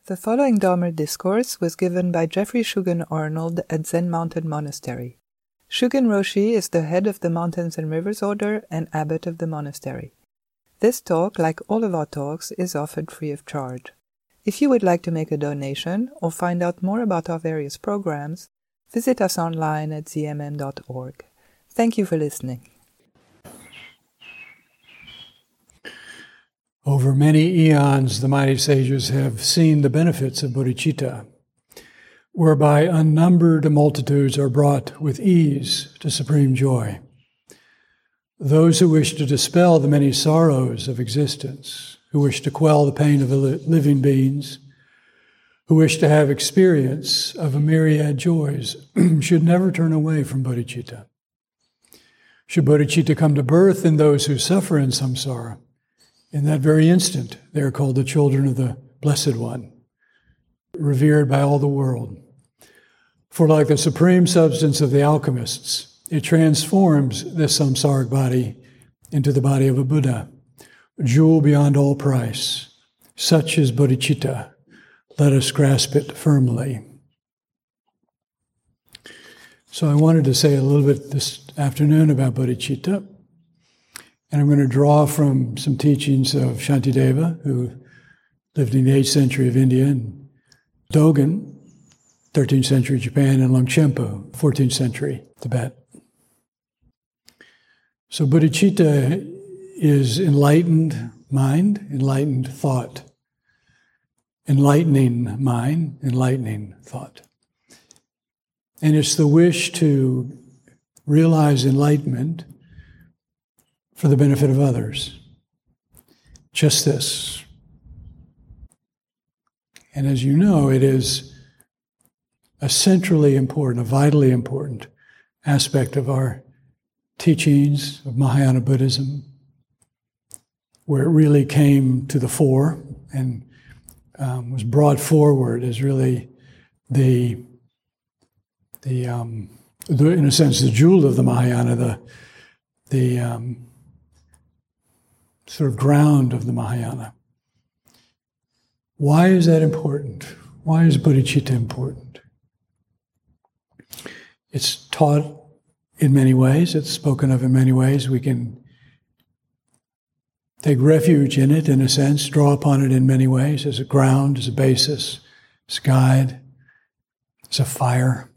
The following Dharma discourse was given by Jeffrey Shugen Arnold at Zen Mountain Monastery. Shugen Roshi is the head of the Mountains and Rivers Order and abbot of the monastery. This talk, like all of our talks, is offered free of charge. If you would like to make a donation or find out more about our various programs, visit us online at zmm.org. Thank you for listening. Over many eons, the mighty sages have seen the benefits of bodhicitta, whereby unnumbered multitudes are brought with ease to supreme joy. Those who wish to dispel the many sorrows of existence, who wish to quell the pain of living beings, who wish to have experience of a myriad joys, should never turn away from bodhicitta. Should bodhicitta come to birth in those who suffer in samsara, in that very instant, they are called the children of the Blessed One, revered by all the world. For like the supreme substance of the alchemists, it transforms this samsaric body into the body of a Buddha, a jewel beyond all price. Such is bodhicitta. Let us grasp it firmly. So I wanted to say a little bit this afternoon about bodhicitta. And I'm going to draw from some teachings of Shantideva, who lived in the 8th century of India, and Dogen, 13th century Japan, and Longchenpa, 14th century Tibet. So bodhicitta is enlightened mind, enlightened thought. Enlightening mind, enlightening thought. And it's the wish to realize enlightenment for the benefit of others. Just this. And as you know, it is a centrally important, a vitally important aspect of our teachings of Mahayana Buddhism, where it really came to the fore and was brought forward as really in a sense, the jewel of the Mahayana, the sort of ground of the Mahayana. Why is that important? Why is bodhicitta important? It's taught in many ways. It's spoken of in many ways. We can take refuge in it, in a sense, draw upon it in many ways, as a ground, as a basis, as a guide, as a fire.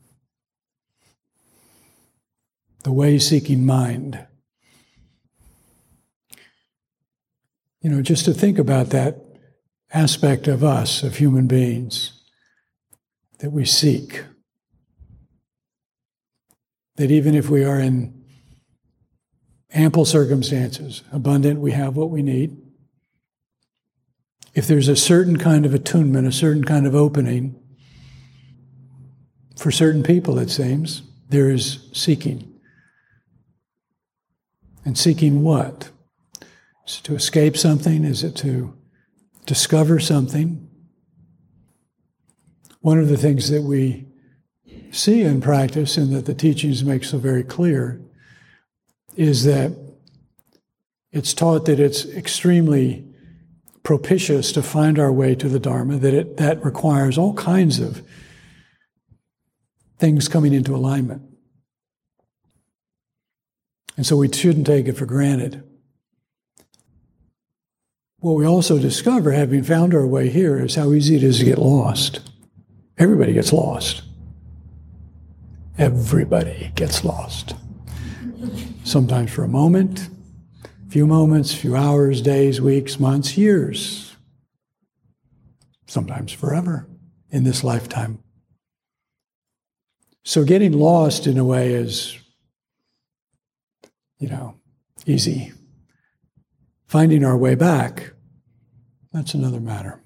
The way-seeking mind. You know, just to think about that aspect of us, of human beings, that we seek. That even if we are in ample circumstances, abundant, we have what we need. If there's a certain kind of attunement, a certain kind of opening, for certain people, it seems, there is seeking. And seeking what? Is it to escape something? Is it to discover something? One of the things that we see in practice and that the teachings make so very clear is that it's taught that it's extremely propitious to find our way to the Dharma, that requires all kinds of things coming into alignment. And so we shouldn't take it for granted. What we also discover, having found our way here, is how easy it is to get lost. Everybody gets lost. Everybody gets lost. Sometimes for a moment, few moments, few hours, days, weeks, months, years. Sometimes forever in this lifetime. So getting lost in a way is, easy. Finding our way back, that's another matter.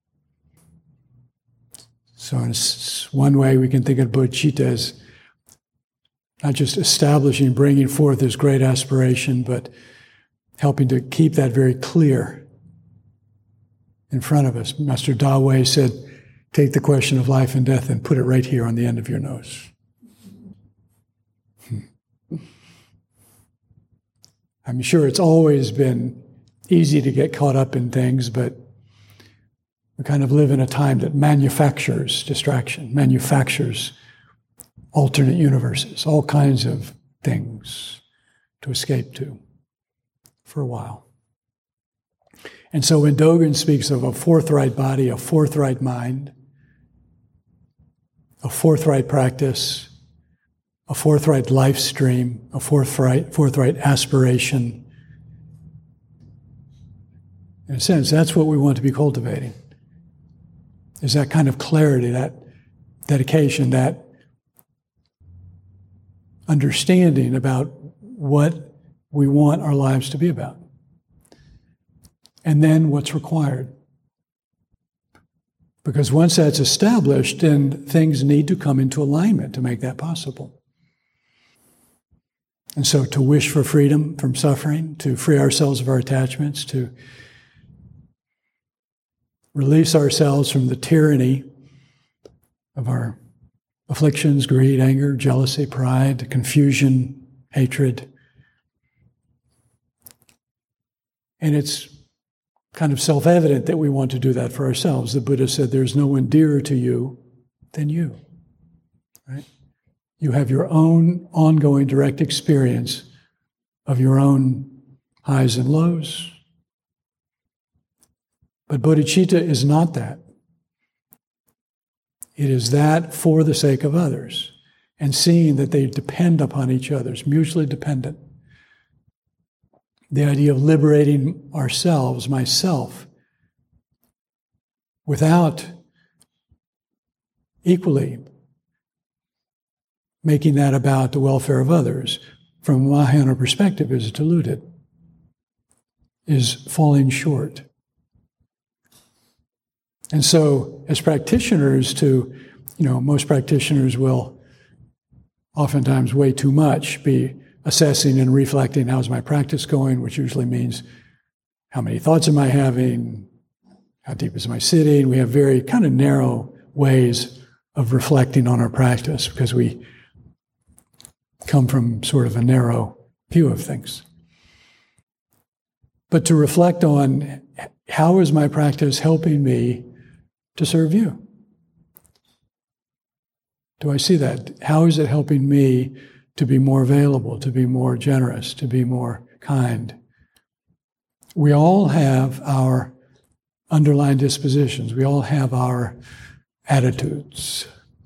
So in one way we can think of bodhicitta as not just establishing, bringing forth this great aspiration, but helping to keep that very clear in front of us. Master Dawei said, take the question of life and death and put it right here on the end of your nose. I'm sure it's always been easy to get caught up in things, but We kind of live in a time that manufactures distraction, manufactures alternate universes, all kinds of things to escape to for a while. And so when Dogen speaks of a forthright body, a forthright mind, a forthright practice, a forthright life stream, a forthright aspiration, in a sense, that's what we want to be cultivating, is that kind of clarity, that dedication, that understanding about what we want our lives to be about. And then what's required. Because once that's established, then things need to come into alignment to make that possible. And so to wish for freedom from suffering, to free ourselves of our attachments, to release ourselves from the tyranny of our afflictions, greed, anger, jealousy, pride, confusion, hatred. And it's kind of self-evident that we want to do that for ourselves. The Buddha said, there's no one dearer to you than you, right? You have your own ongoing direct experience of your own highs and lows. But bodhicitta is not that. It is that for the sake of others, and seeing that they depend upon each other, mutually dependent. The idea of liberating ourselves, myself, without equally making that about the welfare of others, from a Mahayana perspective, is diluted, is falling short. And so, as practitioners, most practitioners will oftentimes way too much be assessing and reflecting, how's my practice going, which usually means how many thoughts am I having, how deep is my sitting. We have very kind of narrow ways of reflecting on our practice because we come from sort of a narrow view of things. But to reflect on, how is my practice helping me to serve you? Do I see that? How is it helping me to be more available, to be more generous, to be more kind? We all have our underlying dispositions. We all have our attitudes.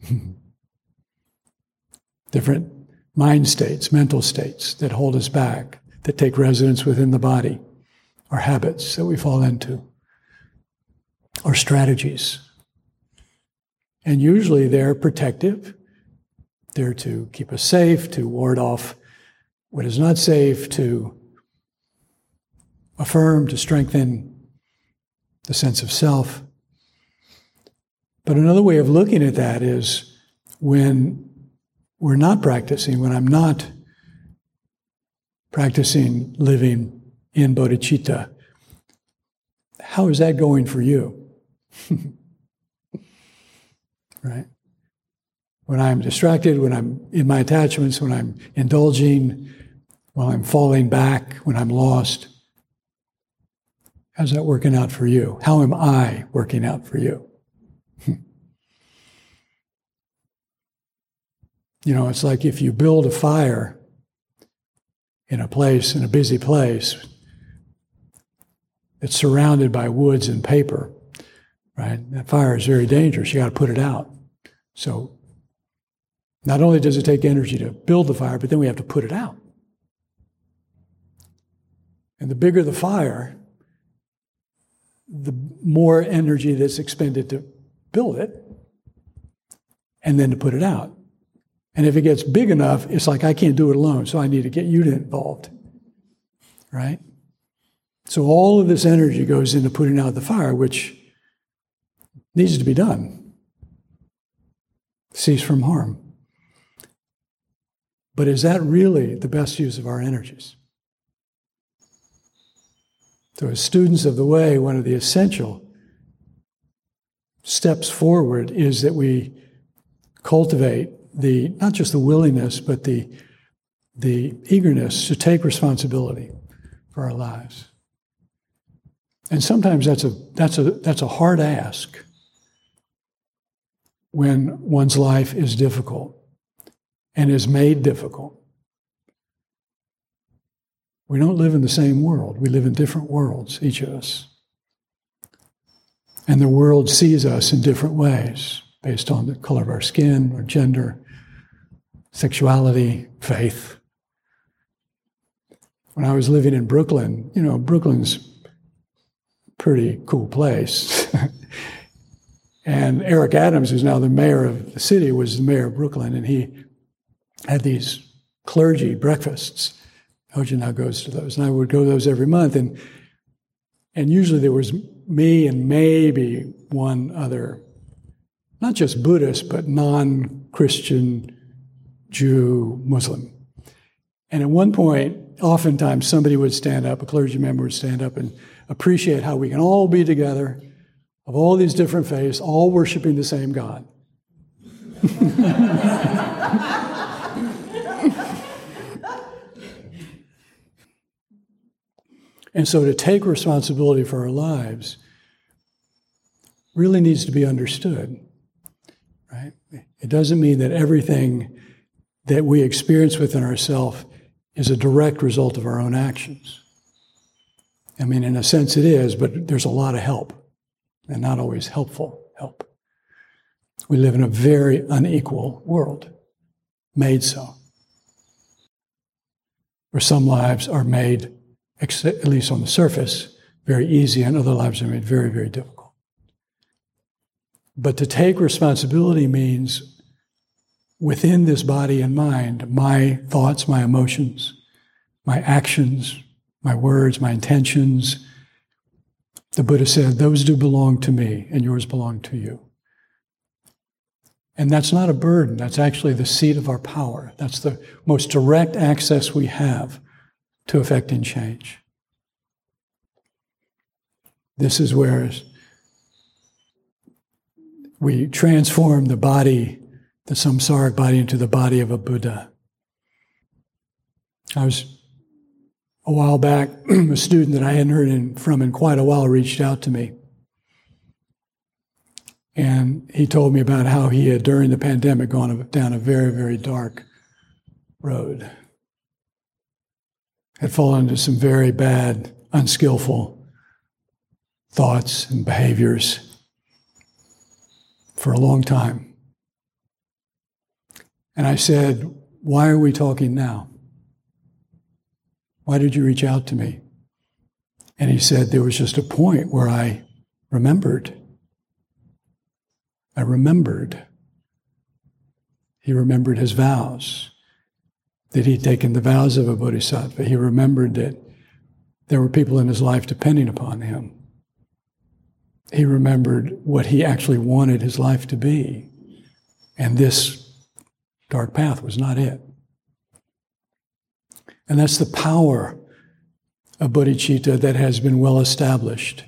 Different mind states, mental states that hold us back, that take residence within the body, our habits that we fall into, our strategies. And usually they're protective. They're to keep us safe, to ward off what is not safe, to affirm, to strengthen the sense of self. But another way of looking at that is when we're not practicing, when I'm not practicing living in bodhicitta, how is that going for you? Right? When I'm distracted, when I'm in my attachments, when I'm indulging, when I'm falling back, when I'm lost, how's that working out for you? How am I working out for you? It's like if you build a fire in a place, in a busy place, it's surrounded by woods and paper, right? That fire is very dangerous. You got to put it out. So not only does it take energy to build the fire, but then we have to put it out. And the bigger the fire, the more energy that's expended to build it and then to put it out. And if it gets big enough, it's like, I can't do it alone, so I need to get you involved, right? So all of this energy goes into putting out the fire, which needs to be done. Cease from harm. But is that really the best use of our energies? So as students of the way, one of the essential steps forward is that we cultivate not just the willingness, but the eagerness to take responsibility for our lives. And sometimes that's a hard ask when one's life is difficult and is made difficult. We don't live in the same world. We live in different worlds, each of us. And the world sees us in different ways based on the color of our skin, our gender, sexuality, faith. When I was living in Brooklyn, Brooklyn's a pretty cool place. And Eric Adams, who's now the mayor of the city, was the mayor of Brooklyn, and he had these clergy breakfasts. Hoja now goes to those, and I would go to those every month, and usually there was me and maybe one other, not just Buddhist, but non-Christian, Jew, Muslim. And at one point, oftentimes somebody would stand up, a clergy member would stand up and appreciate how we can all be together, of all these different faiths, all worshiping the same God. And so to take responsibility for our lives really needs to be understood, right? It doesn't mean that everything that we experience within ourselves is a direct result of our own actions. I mean, in a sense it is, but there's a lot of help, and not always helpful help. We live in a very unequal world, made so, where some lives are made, at least on the surface, very easy, and other lives are made very, very difficult. But to take responsibility means, within this body and mind, my thoughts, my emotions, my actions, my words, my intentions, the Buddha said, those do belong to me, and yours belong to you. And that's not a burden. That's actually the seat of our power. That's the most direct access we have to effecting change. This is where we transform the body, the samsaric body, into the body of a Buddha. I was, a while back, a student that I hadn't heard from in quite a while reached out to me. And he told me about how he had, during the pandemic, gone down a very, very dark road. Had fallen into some very bad, unskillful thoughts and behaviors for a long time. And I said, why are we talking now? Why did you reach out to me? And he said, there was just a point where I remembered. He remembered his vows, that he'd taken the vows of a bodhisattva. He remembered that there were people in his life depending upon him. He remembered what he actually wanted his life to be. And this dark path was not it. And that's the power of bodhicitta that has been well established.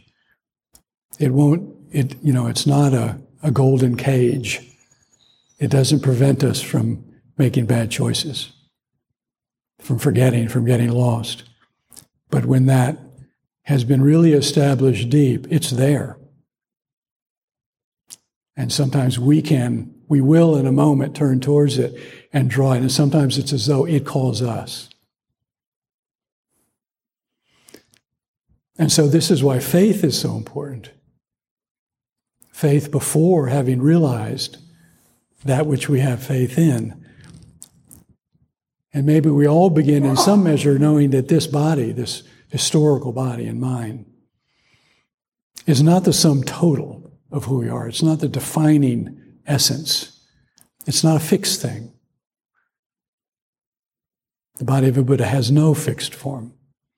It's not a golden cage. It doesn't prevent us from making bad choices, from forgetting, from getting lost. But when that has been really established deep, it's there. And sometimes we will in a moment turn towards it and draw it, and sometimes it's as though it calls us. And so this is why faith is so important. Faith before having realized that which we have faith in. And maybe we all begin in some measure knowing that this body, this historical body and mind, is not the sum total of who we are. It's not the defining essence. It's not a fixed thing. The body of a Buddha has no fixed form.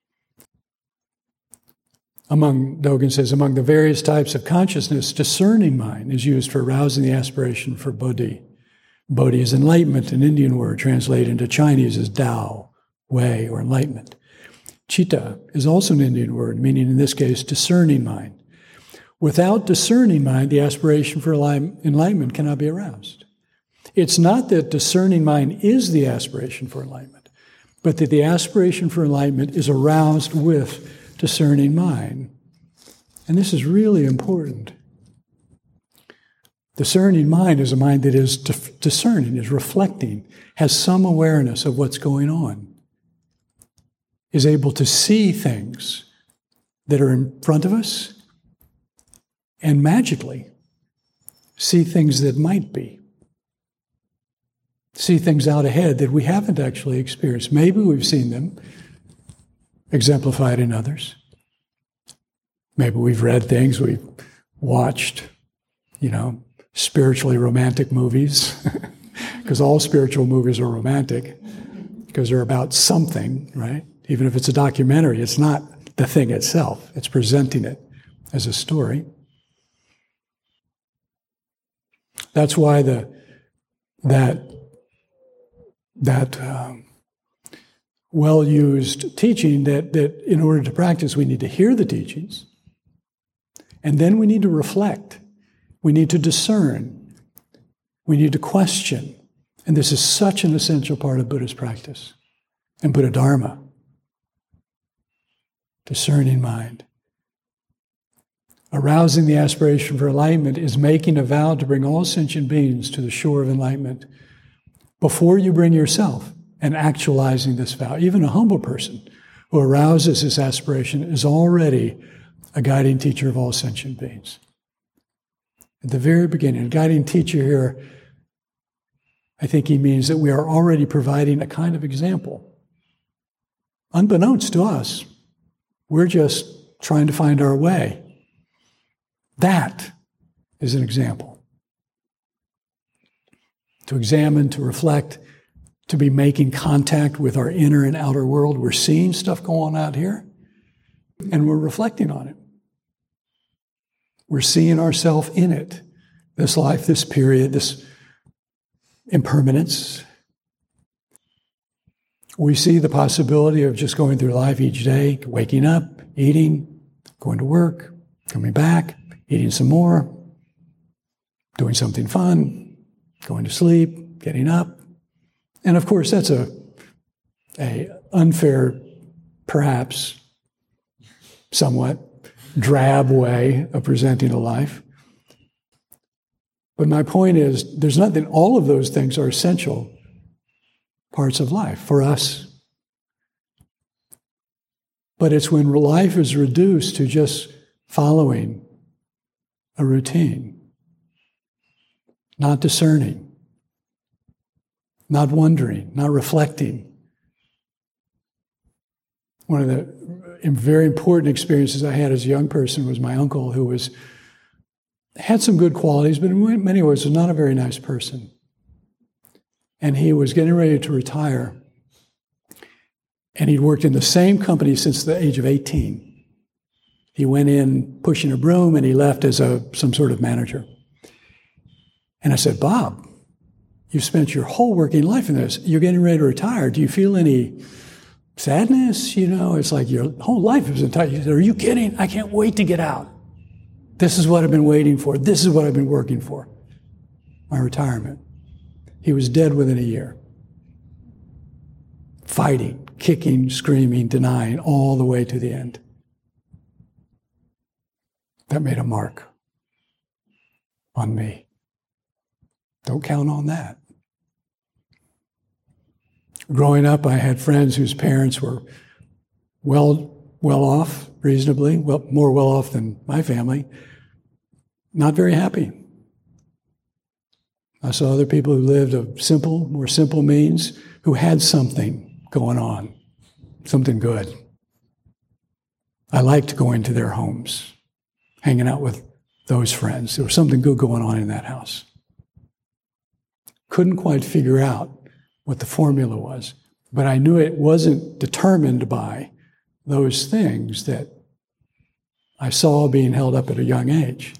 Dogen says, among the various types of consciousness, discerning mind is used for arousing the aspiration for Bodhi. Bodhi is enlightenment, an Indian word, translated into Chinese as Tao, way, or enlightenment. Citta is also an Indian word, meaning in this case, discerning mind. Without discerning mind, the aspiration for enlightenment cannot be aroused. It's not that discerning mind is the aspiration for enlightenment, but that the aspiration for enlightenment is aroused with discerning mind. And this is really important. Discerning mind is a mind that is discerning, is reflecting, has some awareness of what's going on, is able to see things that are in front of us and magically see things that might be. See things out ahead that we haven't actually experienced. Maybe we've seen them exemplified in others. Maybe we've read things, we've watched, spiritually romantic movies, because all spiritual movies are romantic, because they're about something, right? Even if it's a documentary, it's not the thing itself. It's presenting it as a story. That's why that well-used teaching that in order to practice, we need to hear the teachings, and then we need to reflect. We need to discern. We need to question. And this is such an essential part of Buddhist practice and Buddha Dharma. Discerning mind. Arousing the aspiration for enlightenment is making a vow to bring all sentient beings to the shore of enlightenment before you bring yourself, and actualizing this vow. Even a humble person who arouses this aspiration is already a guiding teacher of all sentient beings. At the very beginning, a guiding teacher here, I think he means that we are already providing a kind of example. Unbeknownst to us, we're just trying to find our way. That is an example. To examine, to reflect, to be making contact with our inner and outer world. We're seeing stuff go on out here, and we're reflecting on it. We're seeing ourselves in it. This life, this period, this impermanence. We see the possibility of just going through life each day, waking up, eating, going to work, coming back, eating some more, doing something fun, going to sleep, getting up. And of course, that's a unfair, perhaps somewhat drab way of presenting a life. But my point is, there's nothing, all of those things are essential parts of life for us. But it's when life is reduced to just following a routine, not discerning, not wondering, not reflecting. One of the very important experiences I had as a young person was my uncle, who had some good qualities, but in many ways was not a very nice person. And he was getting ready to retire. And he'd worked in the same company since the age of 18. He went in pushing a broom, and he left as some sort of manager. And I said, "Bob, you've spent your whole working life in this. You're getting ready to retire. Do you feel any sadness? It's like your whole life is entire." He said, "Are you kidding? I can't wait to get out. This is what I've been waiting for. This is what I've been working for. My retirement." He was dead within a year. Fighting, kicking, screaming, denying, all the way to the end. That made a mark on me. Don't count on that. Growing up, I had friends whose parents were well off, reasonably, more well off than my family, not very happy. I saw other people who lived of more simple means, who had something going on, something good. I liked going to their homes, hanging out with those friends. There was something good going on in that house. Couldn't quite figure out what the formula was, but I knew it wasn't determined by those things that I saw being held up at a young age.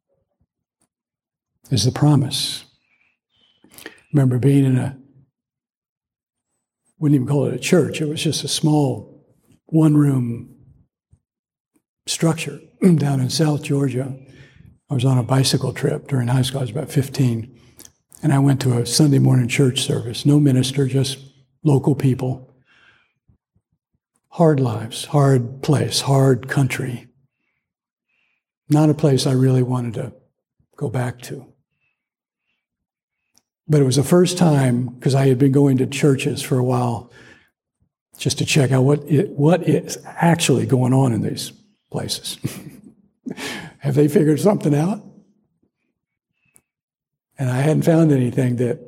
Is the promise. I remember being in wouldn't even call it a church, it was just a small one-room structure down in South Georgia. I was on a bicycle trip during high school. I was about 15. And I went to a Sunday morning church service. No minister, just local people. Hard lives, hard place, hard country. Not a place I really wanted to go back to. But it was the first time, because I had been going to churches for a while, just to check out what is actually going on in these places. Have they figured something out? And I hadn't found anything that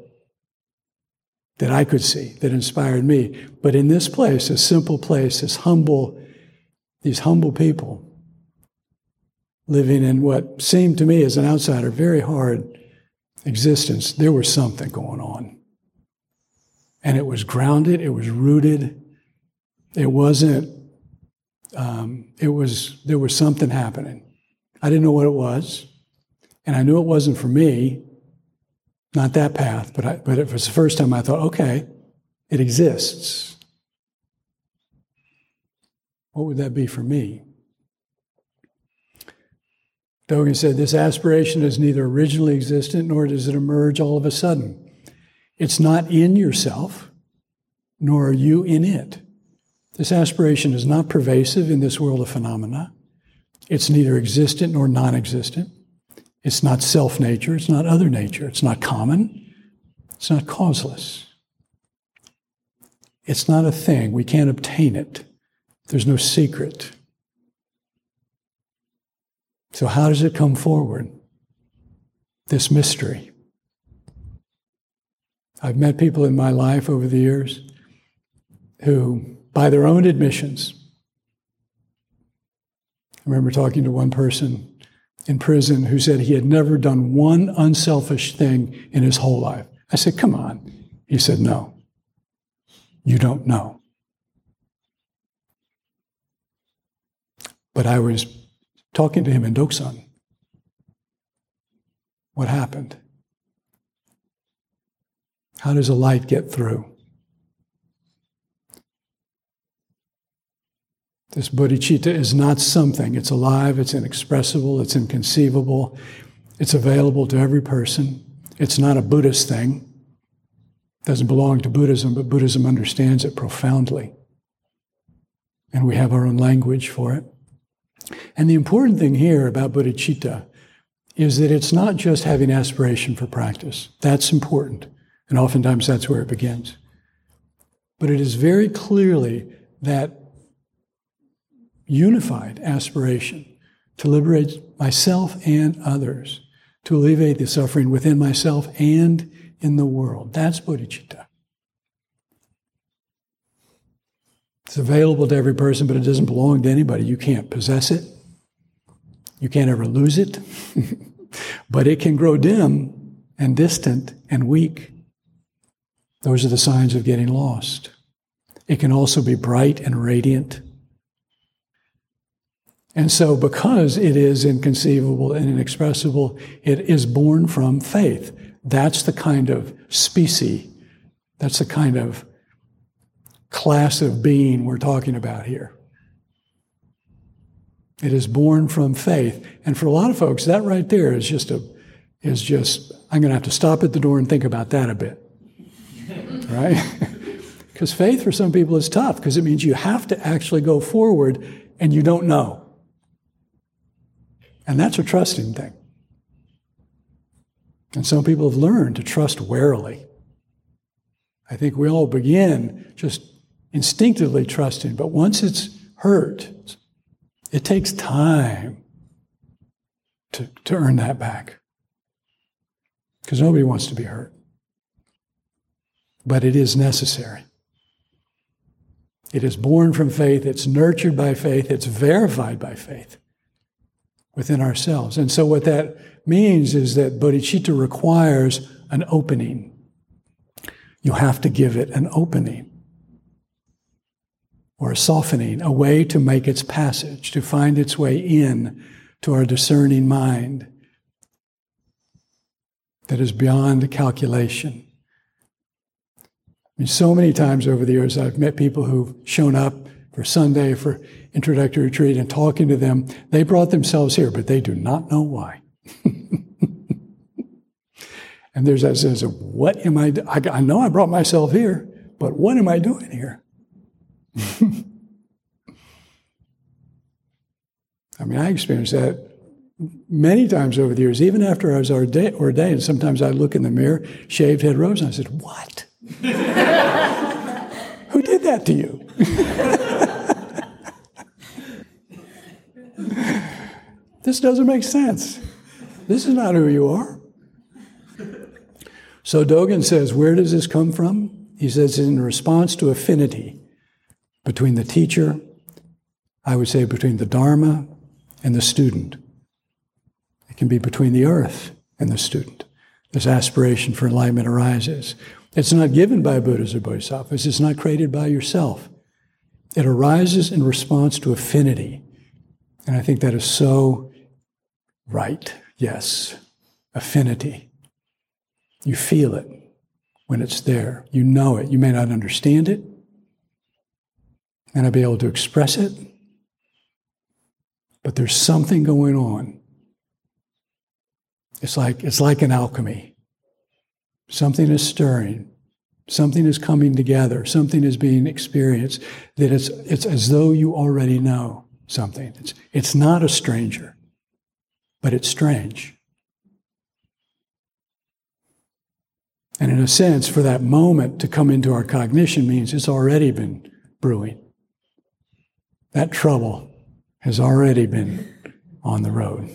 I could see that inspired me. But in this place, this simple place, these humble people living in what seemed to me as an outsider very hard existence, there was something going on. And it was grounded, it was rooted. It wasn't, there was something happening. I didn't know what it was. And I knew it wasn't for me, not that path, but it was the first time I thought, okay, it exists. What would that be for me? Dogen said, this aspiration is neither originally existent nor does it emerge all of a sudden. It's not in yourself, nor are you in it. This aspiration is not pervasive in this world of phenomena. It's neither existent nor non-existent. It's not self-nature. It's not other nature. It's not common. It's not causeless. It's not a thing. We can't obtain it. There's no secret. So how does it come forward? This mystery. I've met people in my life over the years who, by their own admissions, I remember talking to one person in prison who said he had never done one unselfish thing in his whole life. I said, come on. He said, no, you don't know. But I was talking to him in Doksan. What happened? How does a light get through? This bodhicitta is not something. It's alive, it's inexpressible, it's inconceivable, it's available to every person. It's not a Buddhist thing. It doesn't belong to Buddhism, but Buddhism understands it profoundly. And we have our own language for it. And the important thing here about bodhicitta is that it's not just having aspiration for practice. That's important, and oftentimes that's where it begins. But it is very clearly that unified aspiration to liberate myself and others, to alleviate the suffering within myself and in the world. That's bodhicitta. It's available to every person, but it doesn't belong to anybody. You can't possess it. You can't ever lose it. But it can grow dim and distant and weak. Those are the signs of getting lost. It can also be bright and radiant. And so because it is inconceivable and inexpressible, it is born from faith. That's the kind of species, that's the kind of class of being we're talking about here. It is born from faith. And for a lot of folks, that right there is just, I'm going to have to stop at the door and think about that a bit. Right? Because faith for some people is tough, because it means you have to actually go forward and you don't know. And that's a trusting thing. And some people have learned to trust warily. I think we all begin just instinctively trusting, but once it's hurt, it takes time to earn that back. Because nobody wants to be hurt. But it is necessary. It is born from faith, it's nurtured by faith, it's verified by faith within ourselves. And so what that means is that bodhicitta requires an opening. You have to give it an opening or a softening, a way to make its passage, to find its way in to our discerning mind that is beyond calculation. I mean, so many times over the years I've met people who've shown up for Sunday, for introductory retreat, and talking to them, they brought themselves here, but they do not know why. And there's that sense of, what am I know I brought myself here, but what am I doing here? I mean, I experienced that many times over the years, even after I was ordained, sometimes I look in the mirror, shaved head rose, and I said, what? Who did that to you? This doesn't make sense. This is not who you are. So Dogen says, where does this come from? He says, in response to affinity between the teacher, I would say between the Dharma and the student. It can be between the earth and the student. This aspiration for enlightenment arises. It's not given by Buddhas or Bodhisattvas. It's not created by yourself. It arises in response to affinity. And I think that is so right. Yes, affinity. You feel it when it's there. You know it. You may not understand it. May not be able to express it. But there's something going on. It's like an alchemy. Something is stirring. Something is coming together. Something is being experienced. That it's as though you already know something. It's not a stranger, but it's strange. And in a sense, for that moment to come into our cognition means it's already been brewing. That trouble has already been on the road.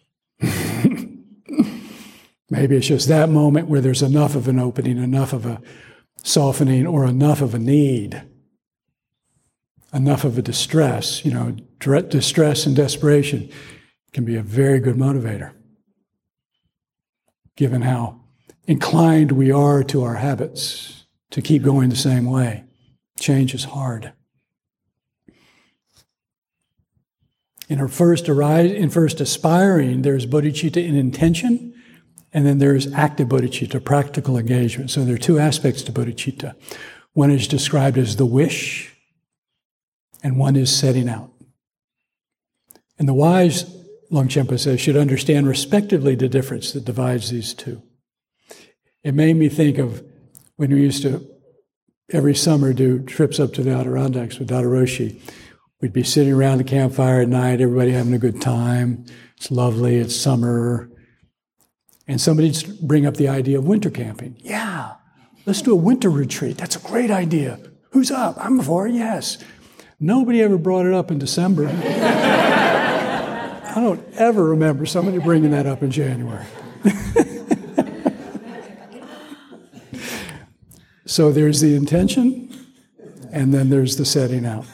Maybe it's just that moment where there's enough of an opening, enough of a softening, or enough of a need, enough of a distress. Distress and desperation can be a very good motivator, given how inclined we are to our habits to keep going the same way. Change is hard. In first aspiring, there's bodhicitta in intention, and then there's active bodhicitta, practical engagement. So there are two aspects to bodhicitta. One is described as the wish, and one is setting out. And the wise, Longchenpa says, should understand respectively the difference that divides these two. It made me think of when we used to, every summer, do trips up to the Adirondacks with Dada Roshi. We'd be sitting around the campfire at night, everybody having a good time. It's lovely, it's summer. And somebody'd bring up the idea of winter camping. Yeah, let's do a winter retreat. That's a great idea. Who's up? I'm for it, yes. Nobody ever brought it up in December. I don't ever remember somebody bringing that up in January. So there's the intention, and then there's the setting out.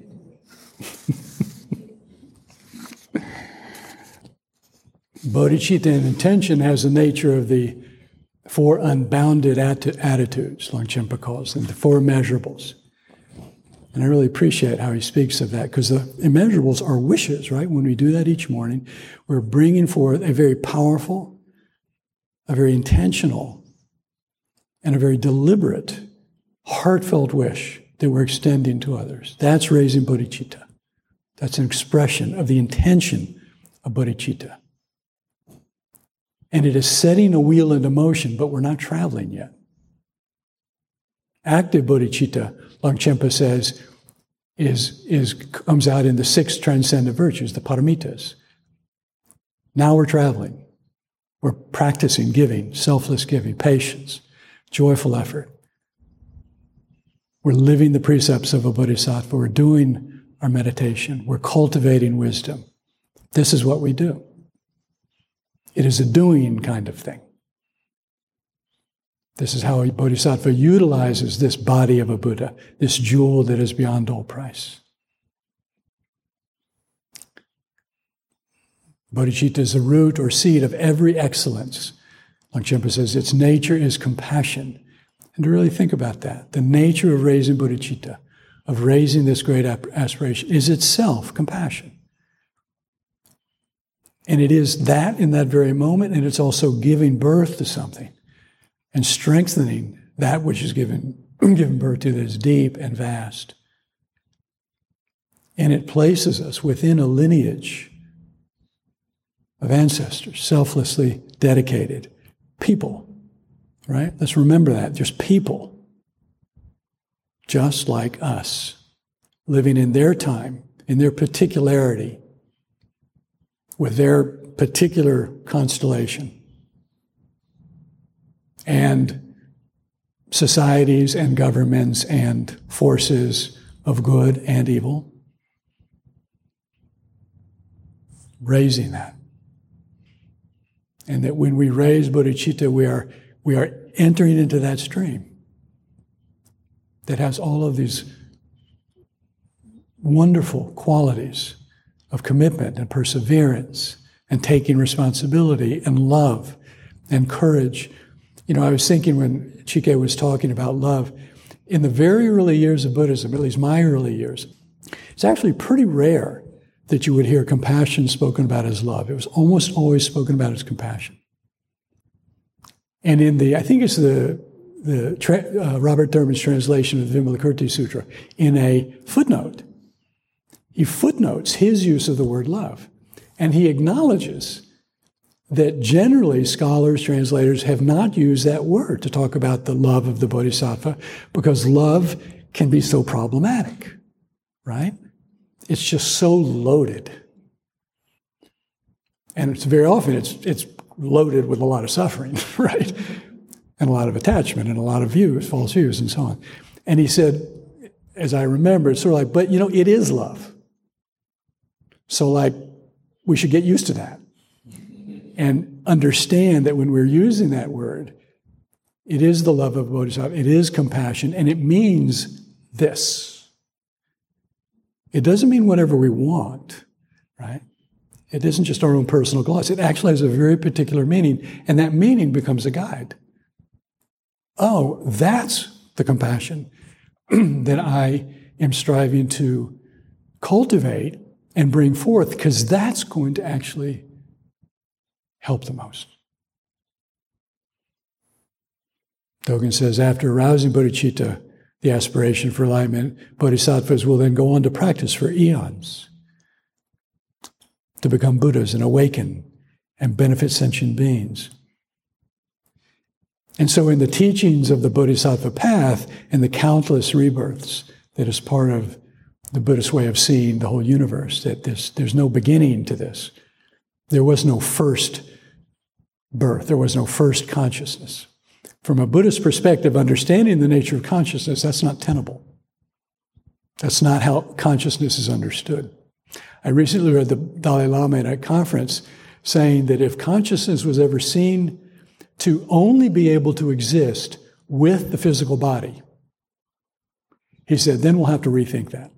Bodhicitta and intention has the nature of the four unbounded attitudes, Longchenpa calls them, the four immeasurables. And I really appreciate how he speaks of that, because the immeasurables are wishes, right? When we do that each morning, we're bringing forth a very powerful, a very intentional, and a very deliberate, heartfelt wish that we're extending to others. That's raising bodhicitta. That's an expression of the intention of bodhicitta. And it is setting a wheel into motion, but we're not traveling yet. Active bodhicitta, Longchenpa says, comes out in the six transcendent virtues, the paramitas. Now we're traveling. We're practicing giving, selfless giving, patience, joyful effort. We're living the precepts of a bodhisattva. We're doing our meditation. We're cultivating wisdom. This is what we do. It is a doing kind of thing. This is how a bodhisattva utilizes this body of a Buddha, this jewel that is beyond all price. Bodhicitta is the root or seed of every excellence. Longchenpa says its nature is compassion. And to really think about that, the nature of raising bodhicitta, of raising this great aspiration, is itself compassion. And it is that in that very moment, and it's also giving birth to something and strengthening that which is given birth to that is deep and vast. And it places us within a lineage of ancestors, selflessly dedicated people, right? Let's remember that. There's people just like us, living in their time, in their particularity, with their particular constellation. And societies and governments and forces of good and evil, raising that. And that when we raise bodhicitta, we are entering into that stream that has all of these wonderful qualities of commitment and perseverance and taking responsibility and love and courage. You know, I was thinking when Chike was talking about love, in the very early years of Buddhism, at least my early years, it's actually pretty rare that you would hear compassion spoken about as love. It was almost always spoken about as compassion. And in I think it's Robert Thurman's translation of the Vimalakirti Sutra, in a footnote, he footnotes his use of the word love. And he acknowledges that generally scholars, translators have not used that word to talk about the love of the bodhisattva because love can be so problematic, right? It's just so loaded. And it's very often it's loaded with a lot of suffering, right? And a lot of attachment and a lot of views, false views and so on. And he said, as I remember, it's sort of like, but you know, it is love. So like, we should get used to that and understand that when we're using that word, it is the love of bodhisattva, it is compassion, and it means this. It doesn't mean whatever we want, right? It isn't just our own personal gloss. It actually has a very particular meaning, and that meaning becomes a guide. Oh, that's the compassion that I am striving to cultivate and bring forth, because that's going to actually help the most. Dogen says, after arousing bodhicitta, the aspiration for enlightenment, bodhisattvas will then go on to practice for eons, to become Buddhas and awaken and benefit sentient beings. And so in the teachings of the Bodhisattva path and the countless rebirths that is part of the Buddhist way of seeing the whole universe, that there's no beginning to this. There was no first birth. There was no first consciousness. From a Buddhist perspective, understanding the nature of consciousness, that's not tenable. That's not how consciousness is understood. I recently read the Dalai Lama at a conference saying that if consciousness was ever seen to only be able to exist with the physical body, he said, then we'll have to rethink that.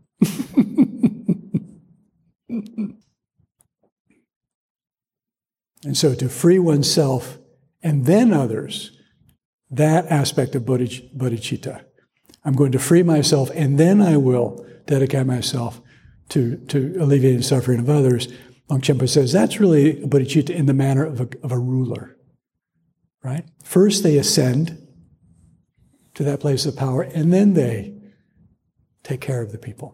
And so to free oneself and then others, that aspect of bodhicitta. I'm going to free myself and then I will dedicate myself to alleviating the suffering of others. Longchenpa says that's really bodhicitta in the manner of a ruler, right? First they ascend to that place of power and then they take care of the people.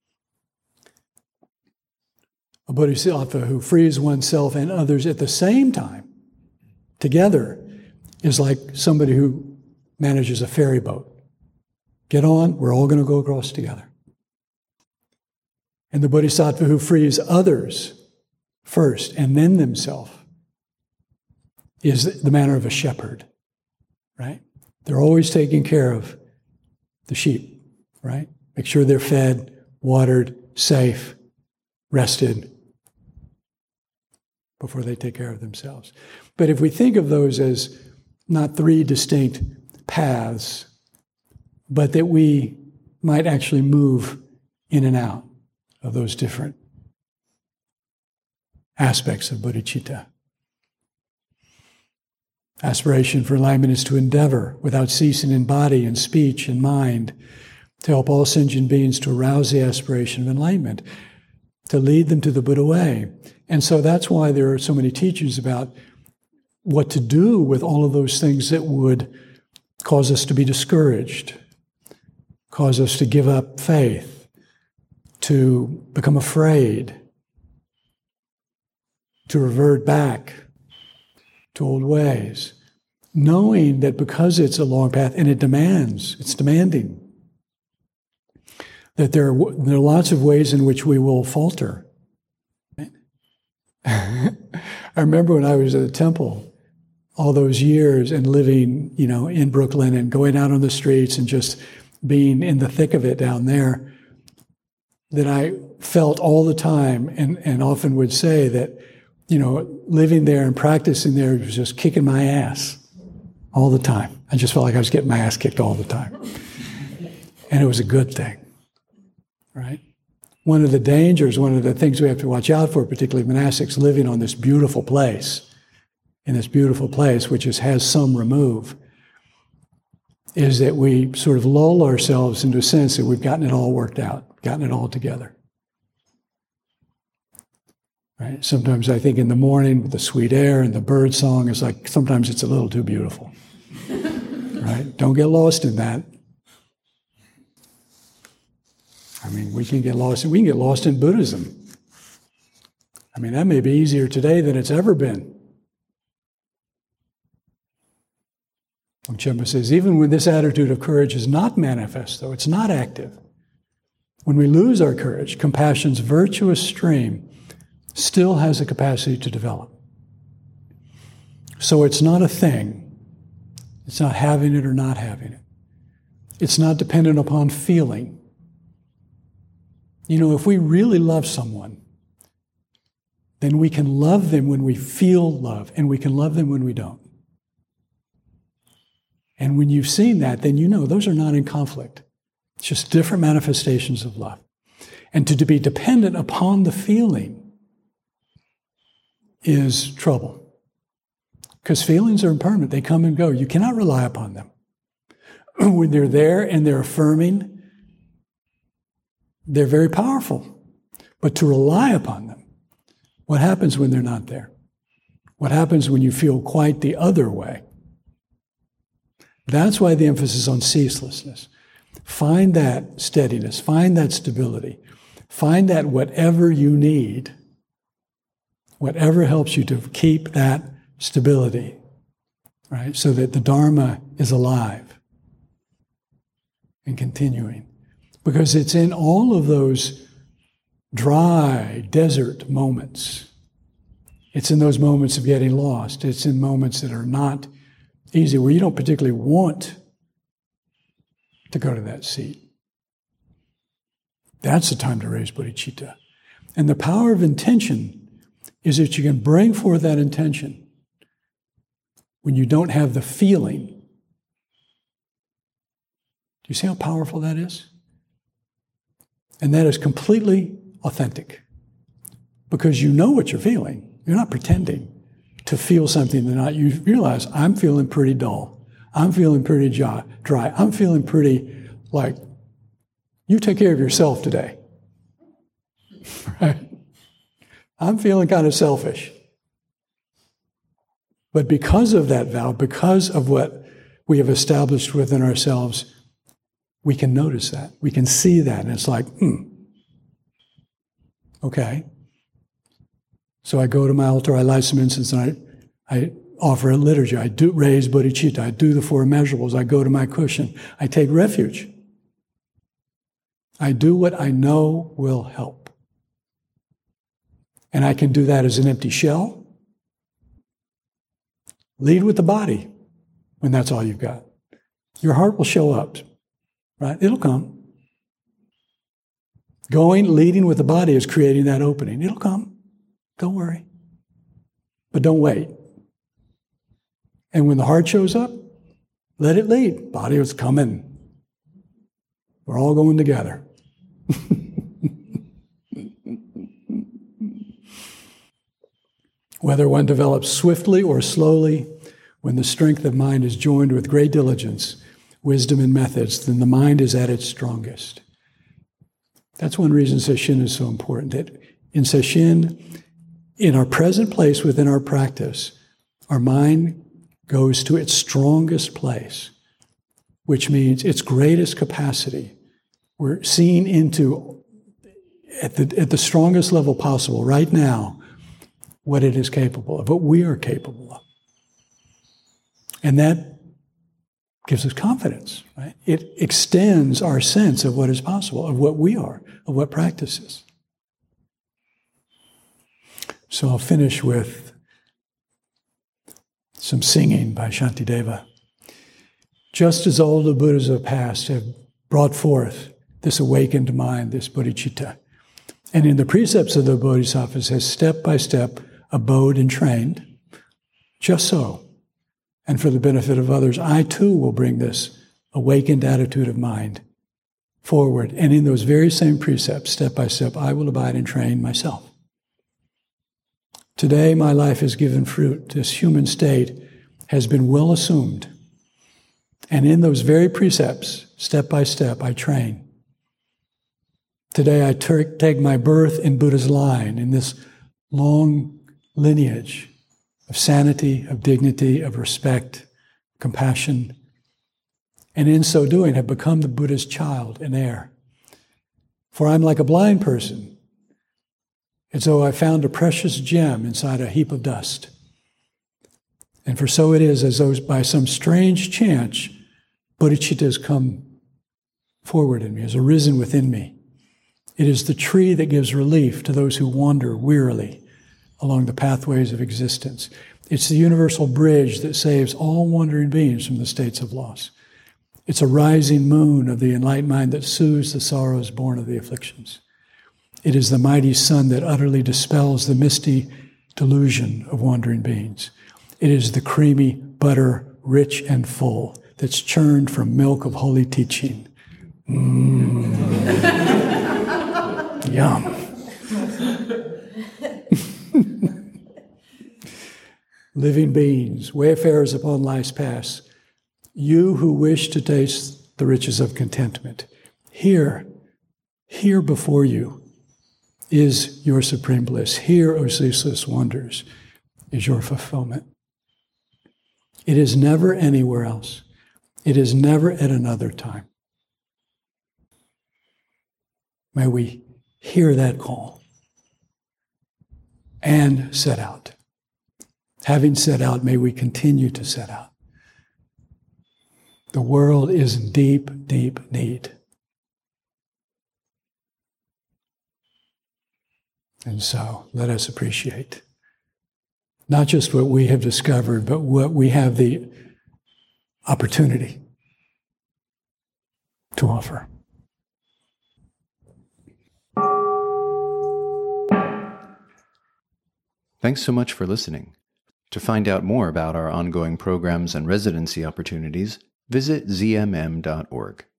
A bodhisattva who frees oneself and others at the same time, together, is like somebody who manages a ferry boat. Get on, we're all going to go across together. And the bodhisattva who frees others first and then themselves is the manner of a shepherd, right? They're always taking care of the sheep, right? Make sure they're fed, watered, safe, rested, before they take care of themselves. But if we think of those as not three distinct paths, but that we might actually move in and out of those different aspects of bodhicitta. Aspiration for enlightenment is to endeavor without ceasing in body and speech and mind to help all sentient beings to arouse the aspiration of enlightenment, to lead them to the Buddha way. And so that's why there are so many teachings about what to do with all of those things that would cause us to be discouraged, cause us to give up faith, to become afraid, to revert back to old ways, knowing that because it's a long path and it's demanding, that there are lots of ways in which we will falter. I remember when I was at the temple all those years and living, in Brooklyn and going out on the streets and just being in the thick of it down there, that I felt all the time and often would say that, living there and practicing there was just kicking my ass all the time. I just felt like I was getting my ass kicked all the time. And it was a good thing, right? One of the dangers, one of the things we have to watch out for, particularly monastics living on this beautiful place, in this beautiful place, which has some remove, is that we sort of lull ourselves into a sense that we've gotten it all worked out, gotten it all together. Right? Sometimes I think in the morning with the sweet air and the bird song, it's like sometimes it's a little too beautiful. Right? Don't get lost in that. I mean, we can get lost in Buddhism. I mean, that may be easier today than it's ever been. Longchenpa says, even when this attitude of courage is not manifest, though, it's not active, when we lose our courage, compassion's virtuous stream still has the capacity to develop. So it's not a thing. It's not having it or not having it. It's not dependent upon feeling. If we really love someone, then we can love them when we feel love, and we can love them when we don't. And when you've seen that, then those are not in conflict. It's just different manifestations of love. And to be dependent upon the feeling is trouble. Because feelings are impermanent. They come and go. You cannot rely upon them. When they're there and they're affirming, they're very powerful. But to rely upon them, what happens when they're not there? What happens when you feel quite the other way? That's why the emphasis on ceaselessness. Find that steadiness, find that stability, find that whatever you need, whatever helps you to keep that stability, right? So that the Dharma is alive and continuing. Because it's in all of those dry desert moments. It's in those moments of getting lost. It's in moments that are not easy, where you don't particularly want to go to that seat. That's the time to raise bodhicitta. And the power of intention is that you can bring forth that intention when you don't have the feeling. Do you see how powerful that is? And that is completely authentic. Because you know what you're feeling. You're not pretending to feel something that not. You realize, I'm feeling pretty dull. I'm feeling pretty dry. I'm feeling pretty like, you take care of yourself today. Right? I'm feeling kind of selfish. But because of that vow, because of what we have established within ourselves, we can notice that. We can see that. And it's like, okay. So I go to my altar, I light some incense, and I offer a liturgy. I do raise bodhicitta. I do the four immeasurables. I go to my cushion. I take refuge. I do what I know will help. And I can do that as an empty shell. Lead with the body when that's all you've got. Your heart will show up, right? It'll come. Leading with the body is creating that opening. It'll come. Don't worry. But don't wait. And when the heart shows up, let it lead. Body is coming. We're all going together. Whether one develops swiftly or slowly, when the strength of mind is joined with great diligence, wisdom, and methods, then the mind is at its strongest. That's one reason Sesshin is so important. That in Sesshin, in our present place within our practice, our mind goes to its strongest place, which means its greatest capacity. We're seeing into, at the strongest level possible, right now, what it is capable of, what we are capable of. And that gives us confidence, right? It extends our sense of what is possible, of what we are, of what practice is. So I'll finish with some singing by Shantideva. Just as all the Buddhas of the past have brought forth this awakened mind, this bodhicitta, and in the precepts of the Bodhisattvas has step by step abode and trained, just so, and for the benefit of others, I too will bring this awakened attitude of mind forward. And in those very same precepts, step by step, I will abide and train myself. Today, my life has given fruit. This human state has been well assumed. And in those very precepts, step by step, I train. Today, I take my birth in Buddha's line, in this long lineage of sanity, of dignity, of respect, compassion, and in so doing have become the Buddha's child and heir. For I'm like a blind person, as though I found a precious gem inside a heap of dust. And for so it is as though by some strange chance, bodhicitta has come forward in me, has arisen within me. It is the tree that gives relief to those who wander wearily along the pathways of existence. It's the universal bridge that saves all wandering beings from the states of loss. It's a rising moon of the enlightened mind that soothes the sorrows born of the afflictions. It is the mighty sun that utterly dispels the misty delusion of wandering beings. It is the creamy butter, rich and full, that's churned from milk of holy teaching. Yum. Living beings, wayfarers upon life's path, you who wish to taste the riches of contentment, here before you is your supreme bliss. Here, O ceaseless wonders, is your fulfillment. It is never anywhere else. It is never at another time. May we hear that call and set out. Having set out, may we continue to set out. The world is in deep, deep need. And so let us appreciate not just what we have discovered, but what we have the opportunity to offer. Thanks so much for listening. To find out more about our ongoing programs and residency opportunities, visit zmm.org.